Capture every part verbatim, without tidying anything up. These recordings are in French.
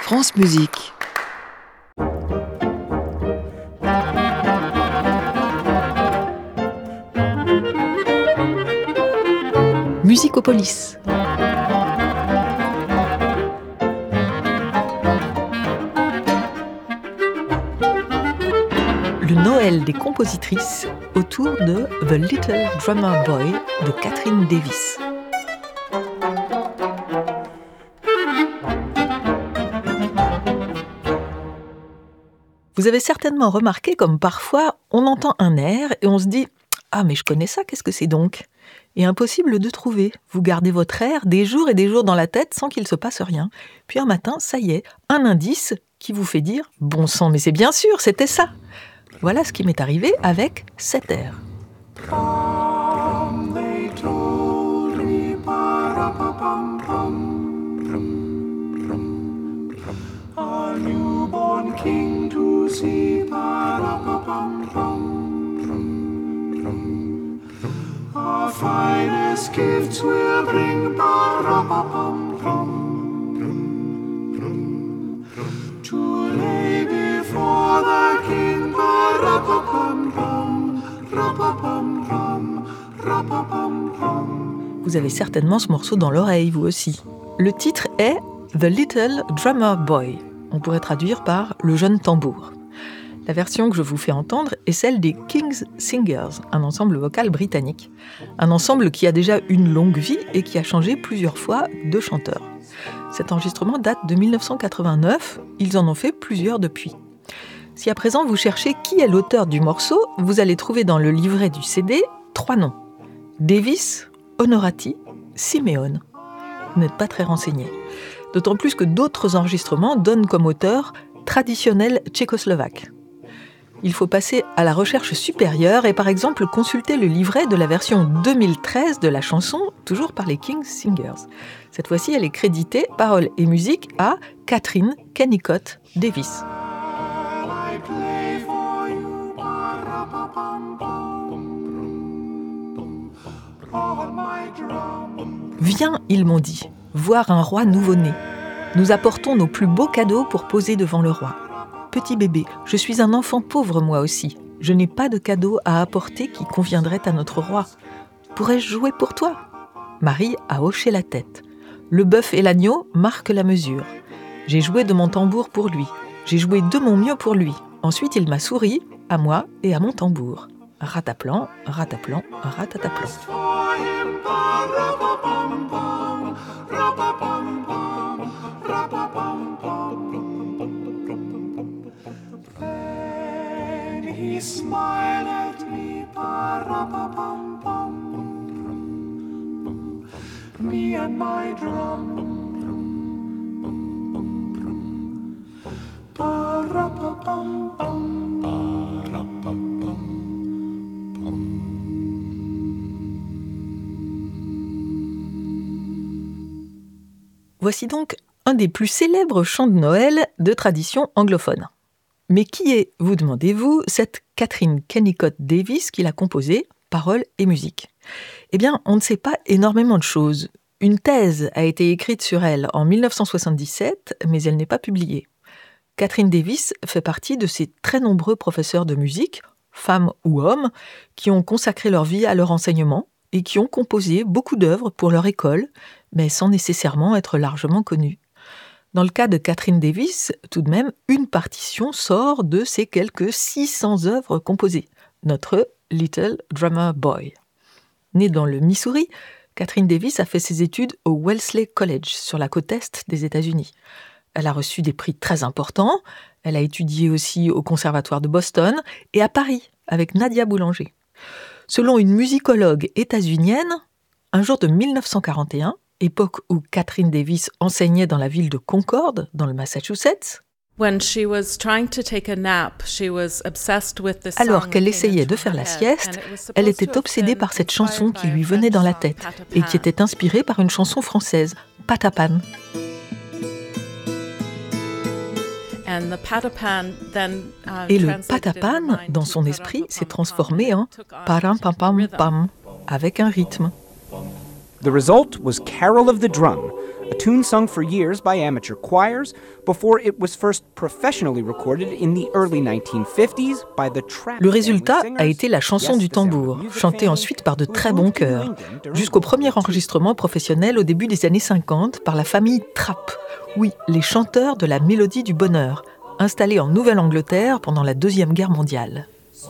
France Musique. Musicopolis. Le Noël des compositrices autour de The Little Drummer Boy de Catherine Davis. Vous avez certainement remarqué comme parfois on entend un air et on se dit « Ah mais je connais ça, qu'est-ce que c'est donc ?» Et impossible de trouver. Vous gardez votre air des jours et des jours dans la tête sans qu'il se passe rien. Puis un matin, ça y est, un indice qui vous fait dire « Bon sang, mais c'est bien sûr, c'était ça !» Voilà ce qui m'est arrivé avec cet air. King to see, our finest gifts will bring to lay before the king. Vous avez certainement ce morceau dans l'oreille, vous aussi. Le titre est The Little Drummer Boy. On pourrait traduire par « le jeune tambour ». La version que je vous fais entendre est celle des King's Singers, un ensemble vocal britannique. Un ensemble qui a déjà une longue vie et qui a changé plusieurs fois de chanteur. Cet enregistrement date de dix-neuf cent quatre-vingt-neuf, ils en ont fait plusieurs depuis. Si à présent vous cherchez qui est l'auteur du morceau, vous allez trouver dans le livret du C D trois noms. Davis, Honorati, Simeone. Vous n'êtes pas très renseigné. D'autant plus que d'autres enregistrements donnent comme auteur traditionnel tchécoslovaque. Il faut passer à la recherche supérieure et par exemple consulter le livret de la version deux mille treize de la chanson, toujours par les King's Singers. Cette fois-ci, elle est créditée, paroles et musique, à Catherine Kennicott Davis. Viens, ils m'ont dit, voir un roi nouveau-né. Nous apportons nos plus beaux cadeaux pour poser devant le roi. Petit bébé, je suis un enfant pauvre moi aussi. Je n'ai pas de cadeaux à apporter qui conviendraient à notre roi. Pourrais-je jouer pour toi ? Marie a hoché la tête. Le bœuf et l'agneau marquent la mesure. J'ai joué de mon tambour pour lui. J'ai joué de mon mieux pour lui. Ensuite, il m'a souri, à moi et à mon tambour. Rataplan, rataplan, ratataplan. He smiled at me, me and my drum. Voici donc un des plus célèbres chants de Noël de tradition anglophone. Mais qui est, vous demandez-vous, cette Catherine Kennicott Davis qui l'a composée, paroles et musique ? Eh bien, on ne sait pas énormément de choses. Une thèse a été écrite sur elle en dix-neuf cent soixante-dix-sept, mais elle n'est pas publiée. Catherine Davis fait partie de ces très nombreux professeurs de musique, femmes ou hommes, qui ont consacré leur vie à leur enseignement et qui ont composé beaucoup d'œuvres pour leur école, mais sans nécessairement être largement connus. Dans le cas de Catherine Davis, tout de même, une partition sort de ces quelques six cents œuvres composées. Notre Little Drummer Boy. Née dans le Missouri, Catherine Davis a fait ses études au Wellesley College, sur la côte est des États-Unis. Elle a reçu des prix très importants. Elle a étudié aussi au Conservatoire de Boston et à Paris, avec Nadia Boulanger. Selon une musicologue états-unienne, un jour de dix-neuf cent quarante et un, époque où Catherine Davis enseignait dans la ville de Concord, dans le Massachusetts, alors qu'elle essayait de faire la sieste, elle était obsédée par cette chanson qui lui venait dans la tête et qui était inspirée par une chanson française, Patapan. Et le Patapan, dans son esprit, s'est transformé en Param-pam-pam-pam, avec un rythme. The result was Carol of the Drum, a tune sung for years by amateur choirs before it was first professionally recorded in the early nineteen fifties by the Trapp Le résultat family a singers. été la chanson Yes, du the Sound of tambour, Music chantée family, ensuite par de who très moved bons to chœurs, England during jusqu'au World premier War Two. enregistrement professionnel au début des années cinquante par la famille Trapp. Oui, les chanteurs de la mélodie du bonheur, installés en Nouvelle-Angleterre pendant la Deuxième Guerre mondiale.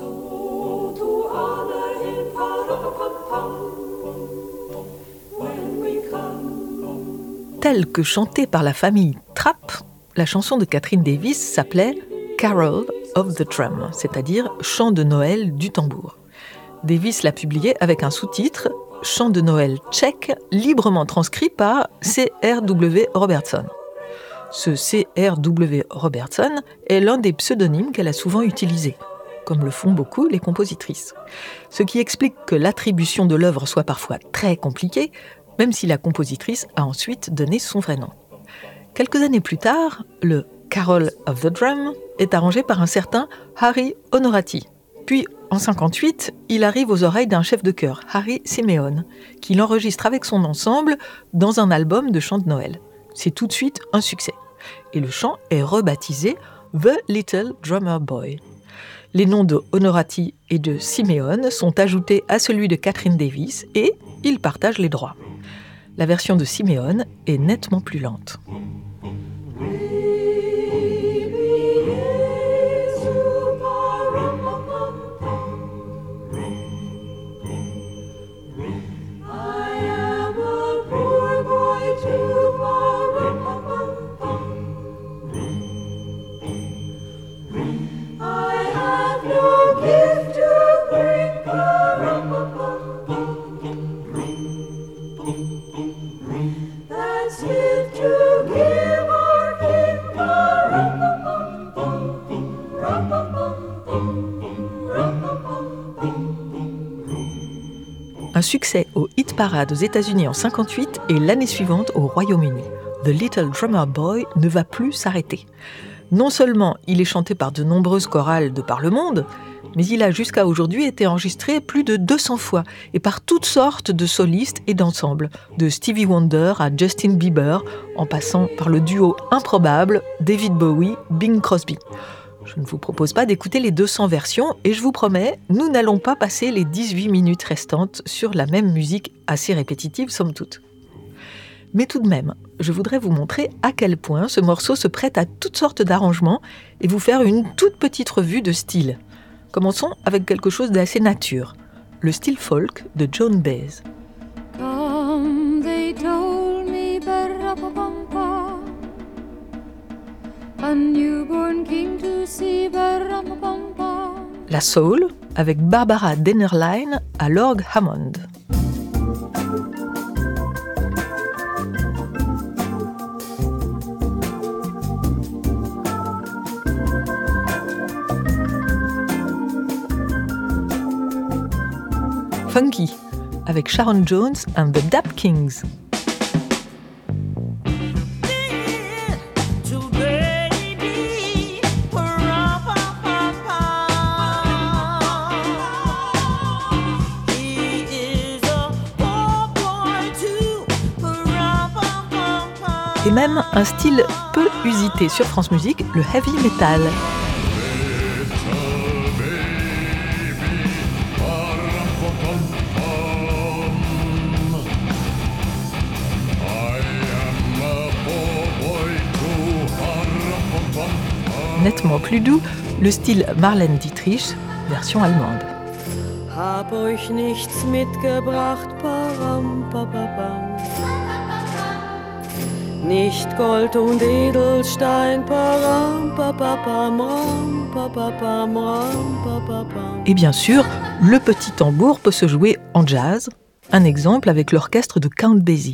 Telle que chantée par la famille Trapp, la chanson de Catherine Davis s'appelait « Carol of the Drum », c'est-à-dire « Chant de Noël du tambour ». Davis l'a publiée avec un sous-titre « Chant de Noël tchèque » librement transcrit par C R W Robertson. Ce C R W Robertson est l'un des pseudonymes qu'elle a souvent utilisés, comme le font beaucoup les compositrices. Ce qui explique que l'attribution de l'œuvre soit parfois très compliquée, même si la compositrice a ensuite donné son vrai nom. Quelques années plus tard, le « Carol of the Drum » est arrangé par un certain Harry Onorati. Puis, en cinquante-huit, il arrive aux oreilles d'un chef de chœur, Harry Simeone, qui l'enregistre avec son ensemble dans un album de chants de Noël. C'est tout de suite un succès. Et le chant est rebaptisé « The Little Drummer Boy ». Les noms de Onorati et de Simeone sont ajoutés à celui de Catherine Davis et ils partagent les droits. La version de Simeone est nettement plus lente. Un succès au hit parade aux États-Unis en cinquante-huit et l'année suivante au Royaume-Uni. The Little Drummer Boy ne va plus s'arrêter. Non seulement il est chanté par de nombreuses chorales de par le monde, mais il a jusqu'à aujourd'hui été enregistré plus de deux cents fois et par toutes sortes de solistes et d'ensembles, de Stevie Wonder à Justin Bieber, en passant par le duo improbable David Bowie-Bing Crosby. Je ne vous propose pas d'écouter les deux cents versions et je vous promets, nous n'allons pas passer les dix-huit minutes restantes sur la même musique assez répétitive somme toute. Mais tout de même, je voudrais vous montrer à quel point ce morceau se prête à toutes sortes d'arrangements et vous faire une toute petite revue de style. Commençons avec quelque chose d'assez nature, le style folk de Joan Baez. Come, they told me, ba-ra-ba-bum-ba, a newborn king to see, ba-ra-ba-bum-ba. La soul avec Barbara Dennerlein à l'orgue Hammond. Funky, avec Sharon Jones and the Dap Kings. Et même un style peu usité sur France Musique, le heavy metal. Nettement plus doux, le style Marlène Dietrich, version allemande. Hab euch nichts mitgebracht, param, papapam. Nicht Gold und Edelstein, param, papapam, ram, papapam, ram, papapam. Et bien sûr, le petit tambour peut se jouer en jazz. Un exemple avec l'orchestre de Count Basie.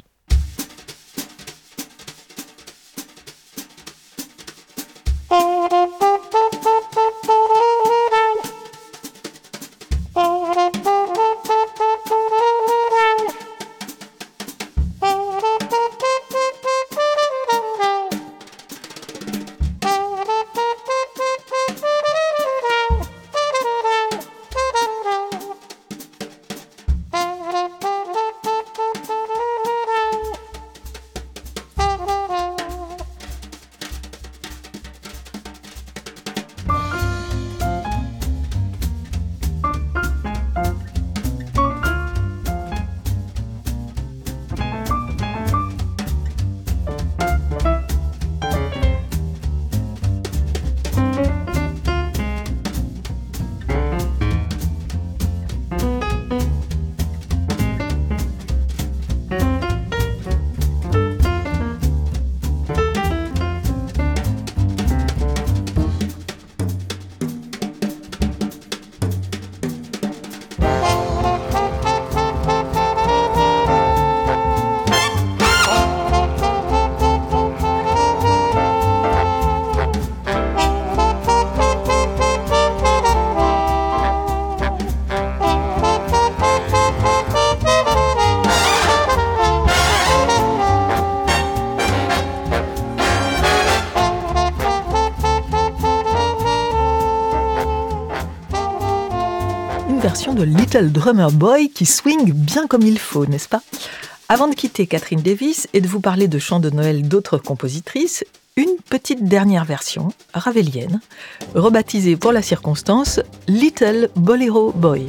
version de Little Drummer Boy qui swing bien comme il faut, n'est-ce pas ? Avant de quitter Catherine Davis et de vous parler de chants de Noël d'autres compositrices, une petite dernière version, ravélienne, rebaptisée pour la circonstance Little Bolero Boy.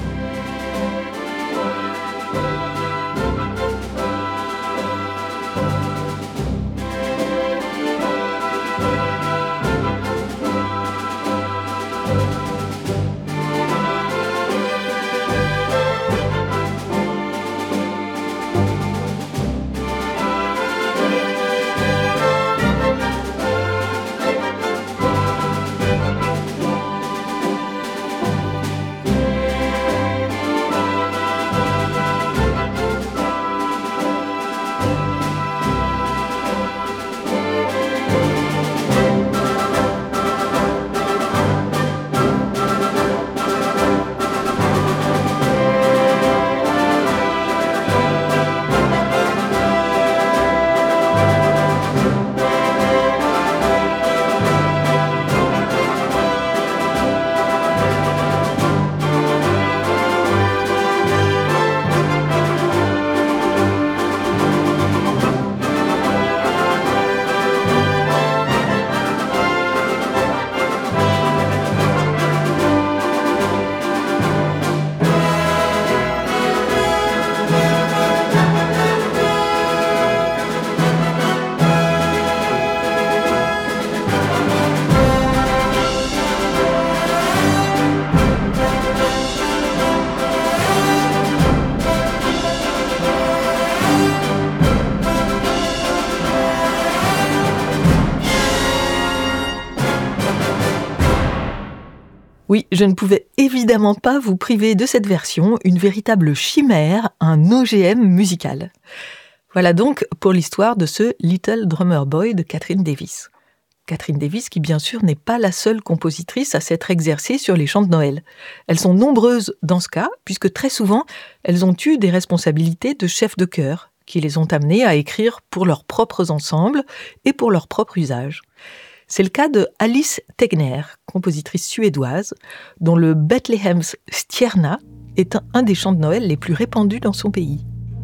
Oui, je ne pouvais évidemment pas vous priver de cette version, une véritable chimère, un O G M musical. Voilà donc pour l'histoire de ce Little Drummer Boy de Catherine Davis. Catherine Davis qui bien sûr n'est pas la seule compositrice à s'être exercée sur les chants de Noël. Elles sont nombreuses dans ce cas, puisque très souvent, elles ont eu des responsabilités de chefs de chœur, qui les ont amenées à écrire pour leurs propres ensembles et pour leur propre usage. C'est le cas de Alice Tegner, compositrice suédoise, dont le Bethlehem's Stjärna est un, un des chants de Noël les plus répandus dans son pays.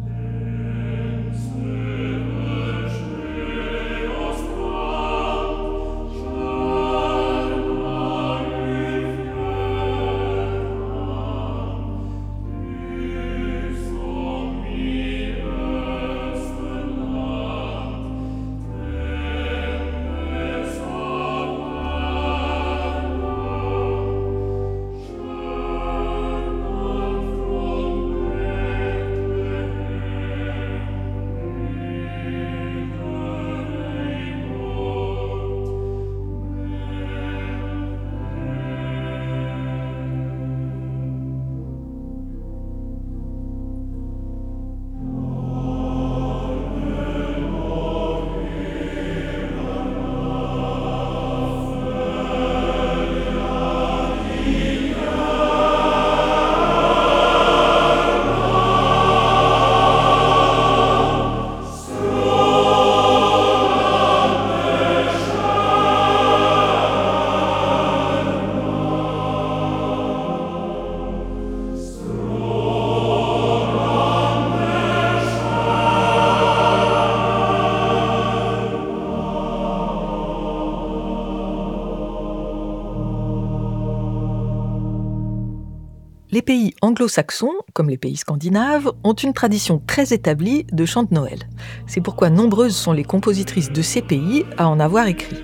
Les pays anglo-saxons, comme les pays scandinaves, ont une tradition très établie de chants de Noël. C'est pourquoi nombreuses sont les compositrices de ces pays à en avoir écrit.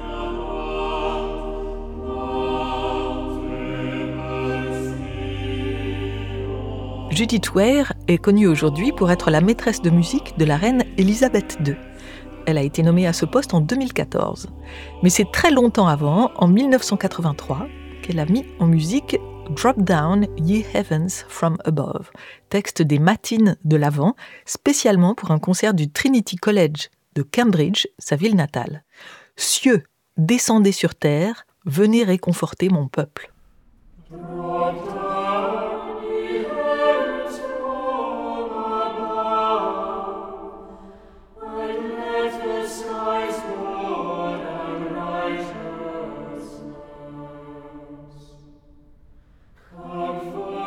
Judith Ware est connue aujourd'hui pour être la maîtresse de musique de la reine Élisabeth deux. Elle a été nommée à ce poste en deux mille quatorze. Mais c'est très longtemps avant, en mille neuf cent quatre-vingt-trois, qu'elle a mis en musique Drop Down, Ye Heavens from Above, texte des matines de l'Avent, spécialement pour un concert du Trinity College de Cambridge, sa ville natale. Cieux, descendez sur terre, venez réconforter mon peuple. Come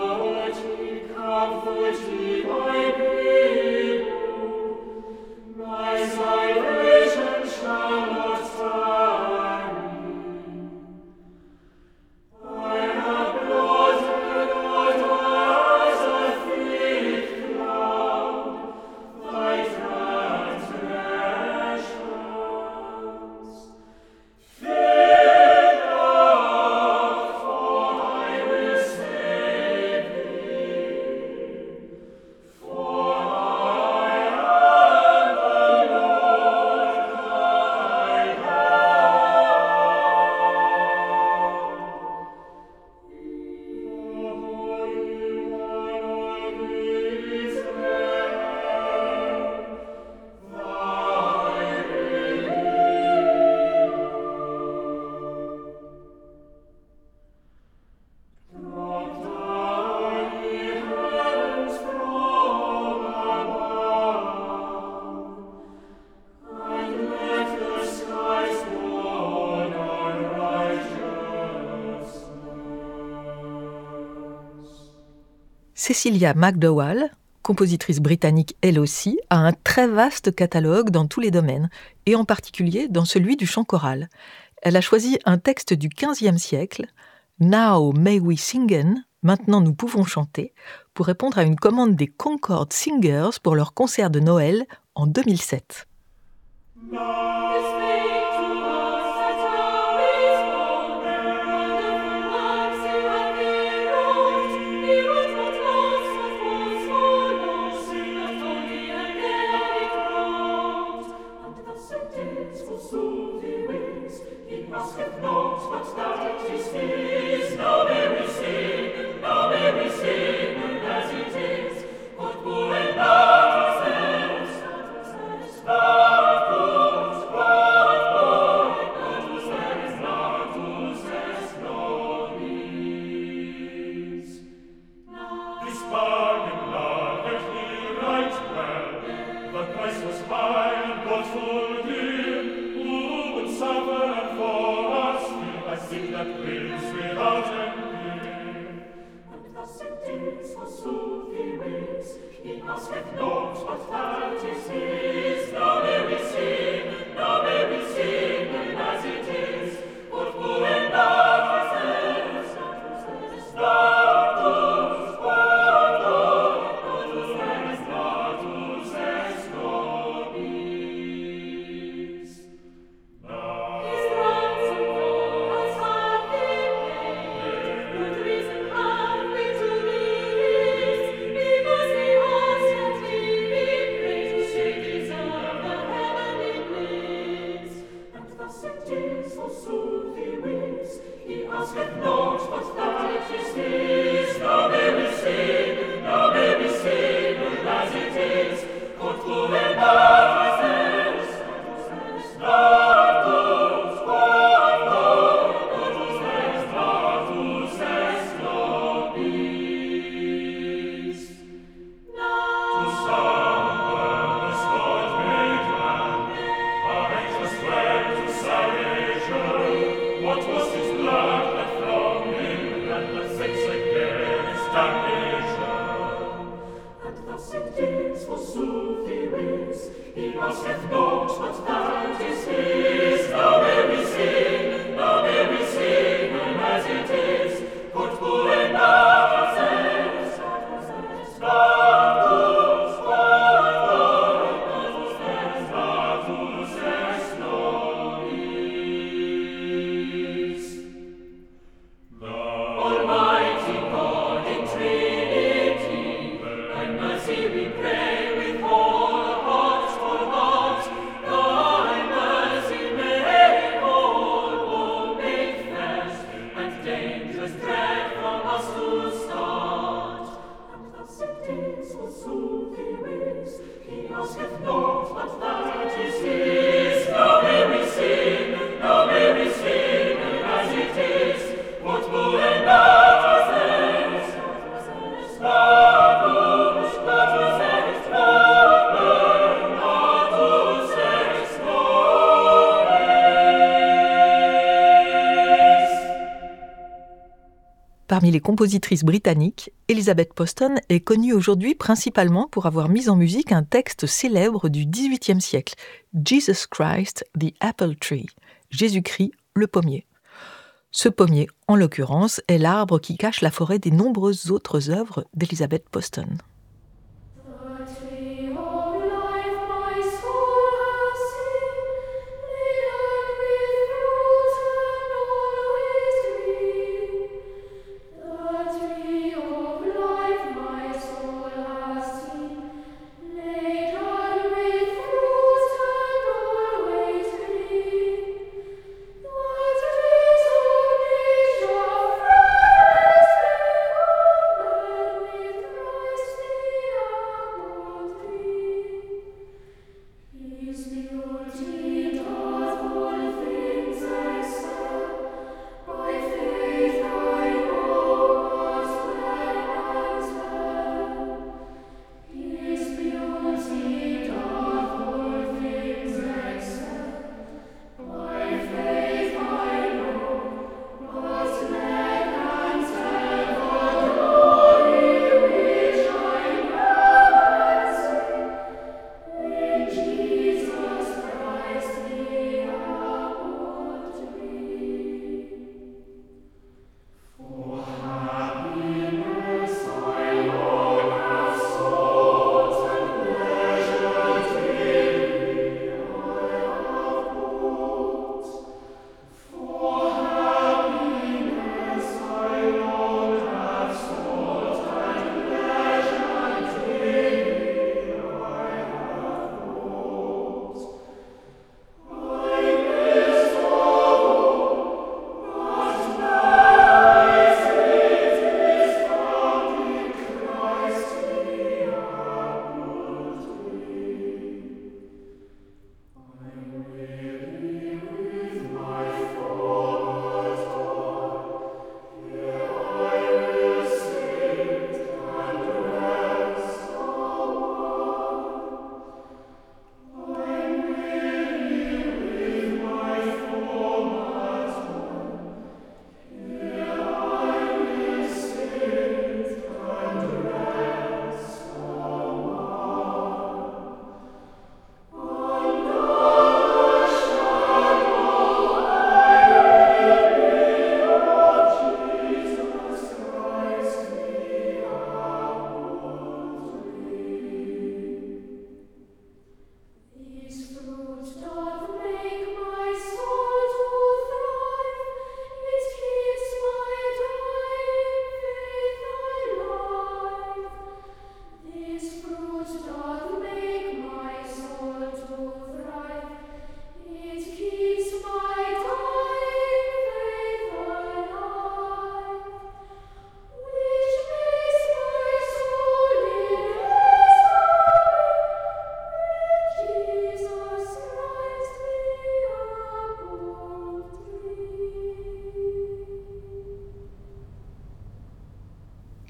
Cecilia McDowell, compositrice britannique elle aussi, a un très vaste catalogue dans tous les domaines, et en particulier dans celui du chant choral. Elle a choisi un texte du quinzième siècle, « Now may we singen », maintenant nous pouvons chanter, pour répondre à une commande des Concord Singers pour leur concert de Noël en deux mille sept. Parmi les compositrices britanniques, Elizabeth Poston est connue aujourd'hui principalement pour avoir mis en musique un texte célèbre du dix-huitième siècle, Jesus Christ, the Apple Tree, Jésus-Christ, le pommier. Ce pommier, en l'occurrence, est l'arbre qui cache la forêt des nombreuses autres œuvres d'Elizabeth Poston. Christ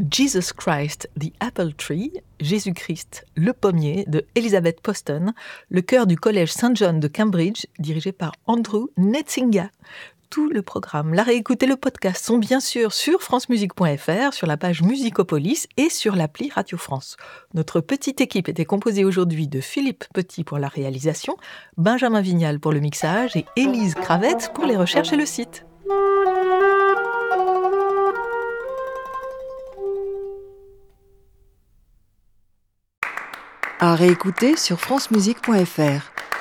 Jesus Christ, the Apple Tree, Jésus-Christ, le pommier, de Elizabeth Poston, le chœur du Collège Saint John de Cambridge, dirigé par Andrew Netzinga. Tout le programme, la réécoute et le podcast sont bien sûr sur francemusique point f r, sur la page Musicopolis et sur l'appli Radio France. Notre petite équipe était composée aujourd'hui de Philippe Petit pour la réalisation, Benjamin Vignal pour le mixage et Élise Cravette pour les recherches et le site. À réécouter sur francemusique point f r.